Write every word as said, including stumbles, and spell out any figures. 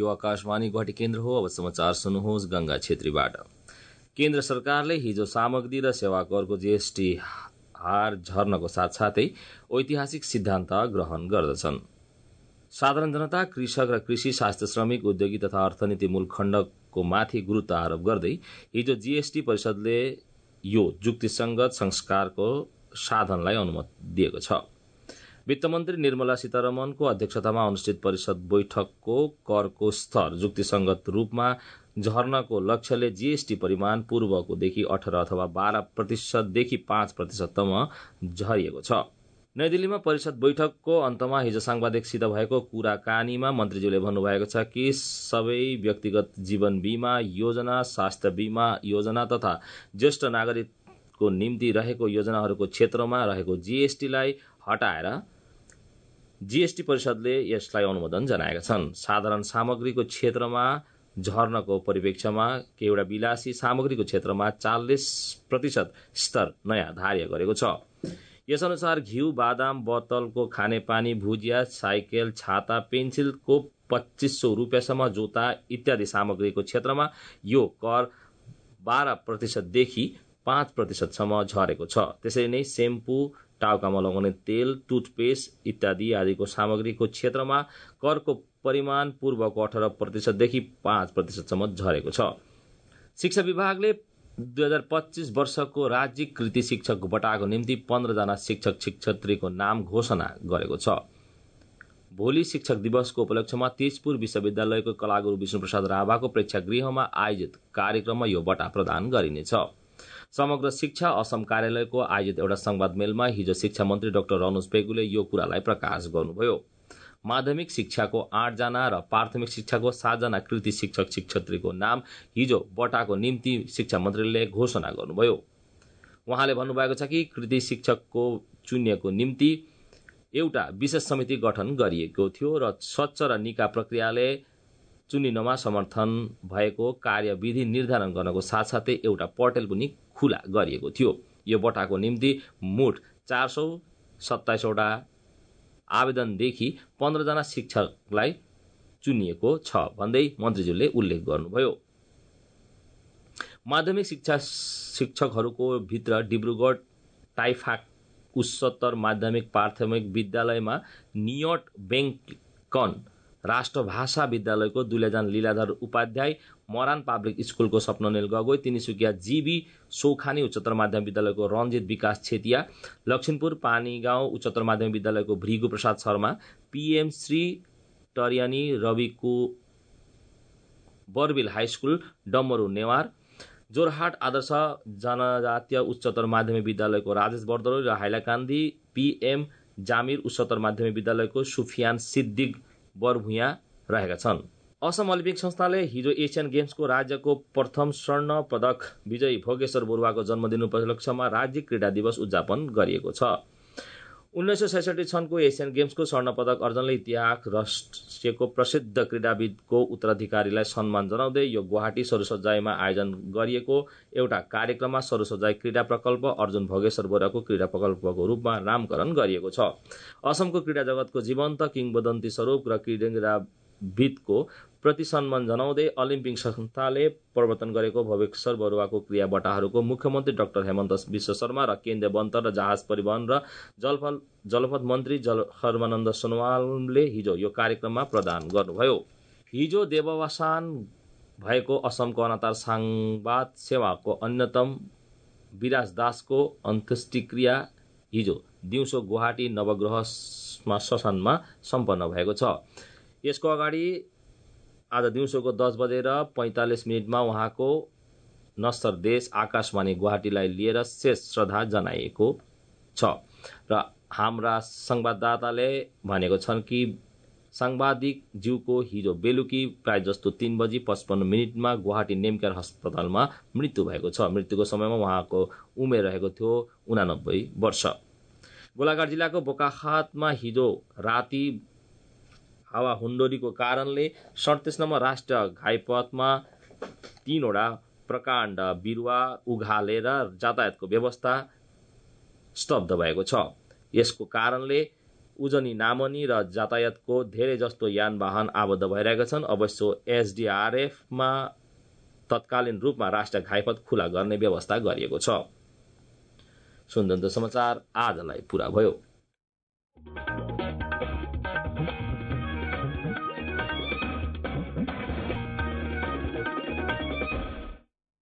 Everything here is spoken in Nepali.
यो आकाशवाणी गुवाहाटी केन्द्र हो। अब समाचार सुन्नुहोस् गंगा छेत्रीबाट। केन्द्र सरकारले हिजो सामग्री र सेवा करको जीएसटी हार झर्नको साथसाथै ऐतिहासिक सिद्धान्त ग्रहण गर्दछन्। साधारण जनता, कृषक र कृषि, स्वास्थ्य, श्रमिक, उद्योगी तथा अर्थनीति मूल खण्डको माथि गुरुत्व आरोप गर्दै हिजो जीएसटी परिषदले यो जुक्तिसंगत संस्कारको साधनलाई अनुमति दिएको छ। वित्तमन्त्री निर्मला सीतारमनको अध्यक्षतामा अनुष्ठित परिषद बैठकको करको स्तर जुक्तिसंगत रूपमा झर्नको लक्ष्यले जीएसटी परिमाण पूर्वको देखि अठारह अथवा बाह्र प्रतिशतदेखि पाँच प्रतिशतसम्म झरिएको छ। नयाँ दिल्लीमा परिषद बैठकको अन्तमा हिजो सांबादिकसित भएको कुराकानीमा मन्त्रीज्यूले भन्नुभएको छ कि सबै व्यक्तिगत जीवन बीमा योजना, स्वास्थ्य बीमा योजना तथा ज्येष्ठ नागरिकको निम्ति रहेको योजनाहरूको क्षेत्रमा रहेको जीएसटीलाई हटाएर जीएसटी परिषदले यसलाई अनुमोदन जनाएका छन्। साधारण सामग्रीको क्षेत्रमा झर्नको परिप्रेक्ष्यमा केवटा विलासी सामग्रीको क्षेत्रमा चालिस प्रतिशत स्तर नयाँ धार्य गरेको छ। यसअनुसार घिउ, बादाम, बोतलको खानेपानी, भुजिया, साइकल, छाता, पेन्सिलको पच्चीस सौ रुपियाँसम्म, जोता इत्यादि सामग्रीको क्षेत्रमा यो कर बाह्र प्रतिशतदेखि पाँच प्रतिशतसम्म झरेको छ। त्यसरी नै सेम्पू, टाउकामा लगाउने तेल, टुथपेस्ट इत्यादि आदिको सामग्रीको क्षेत्रमा करको परिमाण पूर्वको अठारह प्रतिशतदेखि पाँच प्रतिशतसम्म झरेको छ। शिक्षा विभागले दुई हजार पच्चीस वर्षको राज्यिक कृति शिक्षक बटाको निम्ति पन्ध्रजना शिक्षक शिक्षयित्रीको नाम घोषणा गरेको छ। भोलि शिक्षक दिवसको उपलक्ष्यमा तेजपुर विश्वविद्यालयको कलागुरू विष्णुप्रसाद राभाको प्रेक्षागृहमा आयोजित कार्यक्रममा यो बटा प्रदान गरिनेछ। समग्र शिक्षा असम कार्यालयको आयोजित एउटा संवादमेलमा हिजो शिक्षा मन्त्री डाक्टर रनोज पेगुले यो कुरालाई प्रकाश गर्नुभयो। माध्यमिक शिक्षाको आठजना र प्राथमिक शिक्षाको सातजना कृति शिक्षक शिक्षयित्रीको नाम हिजो बटाको निम्ति शिक्षा मन्त्रीले घोषणा गर्नुभयो। उहाँले भन्नुभएको छ कि कृति शिक्षकको चुनिएको निम्ति एउटा विशेष समिति गठन गरिएको थियो र स्वच्छ र निका प्रक्रियाले चुनिनमा समर्थन भएको कार्यविधि निर्धारण गर्नको साथसाथै एउटा पोर्टल पनि खुला गरिएको थियो। यो बटाको निम्ति मोट चार सौ सत्ताइसवटा आवेदनदेखि पन्ध्रजना शिक्षकलाई चुनिएको छ भन्दै मन्त्रीज्यूले उल्लेख गर्नुभयो। माध्यमिक शिक्षा शिक्षकहरूको भित्र डिब्रुगढ टाइफाक उच्चतर माध्यमिक प्राथमिक विद्यालयमा नियट बेङ्कन राष्ट्रभाषा विद्यालयको दुलेजान लीलाधर उपाध्याय, मरान पब्लिक स्कुलको स्वप्ननिल गगोई, तिनीसुकिया जीबी सौखानी उच्चतर माध्यमिक विद्यालयको रञ्जित विकास छेतिया, लक्ष्मीपुर पानीगाउँ उच्चतर माध्यमिक विद्यालयको भृगु प्रसाद शर्मा, पीएम श्री टरियानी रविको बरबिल हाई स्कुल डम्बरू नेवार, जोरहाट आदर्श जनजातीय उच्चतर माध्यमिक विद्यालयको राजेश बर्दलोई र हाइलाकान्दी पीएम जामिर उच्चतर माध्यमिक विद्यालयको सुफियान सिद्दिक बरभुइया रहेका छन्। असम ओलम्पिक संस्थाले हिजो एसियन गेम्सको राज्यको प्रथम स्वर्ण पदक विजयी भोगेश्वर बरुवाको जन्मदिन उपलक्ष्यमा राज्य क्रीडा दिवस उद्यापन गरिएको छ। उन्नाइस सय सैसठी सनको एसियन गेम्सको स्वर्ण पदक अर्जनले इतिहास रचिएको प्रसिद्ध क्रीडाविदको उत्तराधिकारीलाई सम्मान जनाउँदै यो गुवाहाटी सरुसजायमा आयोजन गरिएको एउटा कार्यक्रममा सरुसजाय क्रीडा प्रकल्प अर्जुन भोगेश्वर बरुवाको क्रीडा प्रकल्पको रूपमा नामकरण गरिएको छ। असमको क्रीडा जगतको जीवन्त किंवदन्ती स्वरूप र क्रीडाविदको प्रति सम्मान जनाउँदै ओलम्पिक संस्थाले प्रवर्तन गरेको भोगेश्वर बरुवाको क्रिया बटाहरूको मुख्यमन्त्री डाक्टर हेमन्त विश्व शर्मा र केन्द्रीय बन्तर र जहाज परिवहन र जलफल जलपथ मन्त्री जल सर्बानन्द सोनोवालले हिजो यो कार्यक्रममा प्रदान गर्नुभयो। हिजो देवावसान भएको असमको अनातार संवाद सेवाको अन्यतम विराज दासको अन्त्येष्टिक्रिया हिजो दिउँसो गुवाहाटी नवग्रह श्मशानमा सम्पन्न भएको छ। यसको अगाडि आज दिउँसोको दस बजेर पैंतालिस मिनटमा उहाँको नश्वर देश आकाशवाणी गुवाहाटीलाई लिएर शेष श्रद्धा जनाइएको छ र हाम्रा संवाददाताले भनेको छन् कि सांबादिक ज्यूको हिजो बेलुकी प्राय जस्तो तीन बजी पचपन्न मिनटमा गुवाहाटी नेमकेयर अस्पतालमा मृत्यु भएको छ। मृत्युको समयमा उहाँको उमेर रहेको थियो उनानब्बे वर्ष। गोलाघाट जिल्लाको बोकाखातमा हिजो राति हावा हुन्डरीको कारणले सडतिस नम्बर राष्ट्रिय घाइपथमा तीनवटा प्रकाण्ड बिरुवा उघालेर यातायातको व्यवस्था स्तब्ध भएको छ। यसको कारणले उजनी नामनी र यातायातको धेरै जस्तो यानवाहन आबद्ध भइरहेका छन्। अवश्य एसडीआरएफमा तत्कालीन रूपमा राष्ट्रिय घाइपथ खुला गर्ने व्यवस्था गरिएको छ। सुन्दर समाचार आजलाई पूरा भयो।